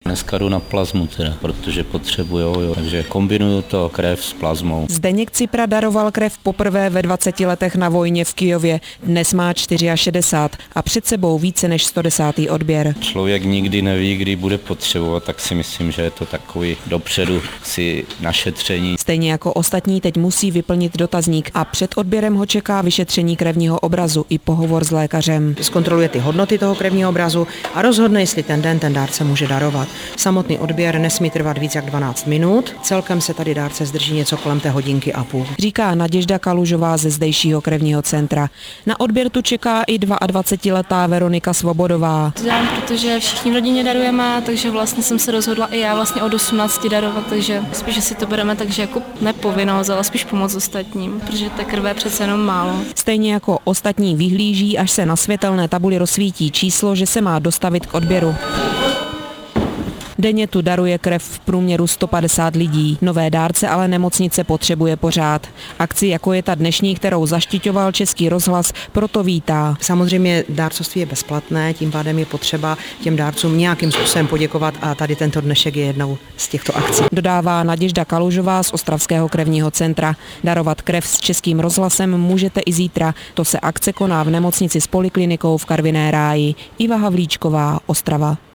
Dneska jdu na plazmu teda, protože potřebujou, jo. Takže kombinuju to krev s plazmou. Zdeněk Cipra daroval krev poprvé ve 20 letech na vojně v Kyjově. Dnes má 64 a před sebou více než 110. odběr. Člověk nikdy neví, kdy bude potřebovat, tak si myslím, že je to takový dopředu si našetření. Stejně jako ostatní teď musí vyplnit dotazník a před odběrem ho čeká vyšetření krevního obrazu i pohovor s lékařem. Zkontroluje ty hodnoty toho krevního obrazu a rozhodne, jestli ten den ten dárce může darovat. Samotný odběr nesmí trvat víc jak 12 minut. Celkem se tady dárce zdrží něco kolem té hodinky a půl. Říká Naděžda Kalužová ze zdejšího krevního centra. Na odběr tu čeká i 22letá Veronika Svobodová. Dělám, protože všichni v rodině darujeme, takže vlastně jsem se rozhodla i já vlastně od 18 darovat, takže spíš si to bereme takže jako nepovinnost, ale spíš pomoc ostatním, protože té krve přece jenom málo. Stejně jako ostatní vyhlíží, až se na světelné tabuli rozsvítí číslo, že se má dostavit k odběru. Denně tu daruje krev v průměru 150 lidí. Nové dárce ale nemocnice potřebuje pořád. Akci, jako je ta dnešní, kterou zaštiťoval Český rozhlas, proto vítá. Samozřejmě dárcovství je bezplatné, tím pádem je potřeba těm dárcům nějakým způsobem poděkovat a tady tento dnešek je jednou z těchto akcí. Dodává Naděžda Kalužová z Ostravského krevního centra. Darovat krev s Českým rozhlasem můžete i zítra. To se akce koná v nemocnici s poliklinikou v Karviné Ráji. Iva Havlíčková, Ostrava.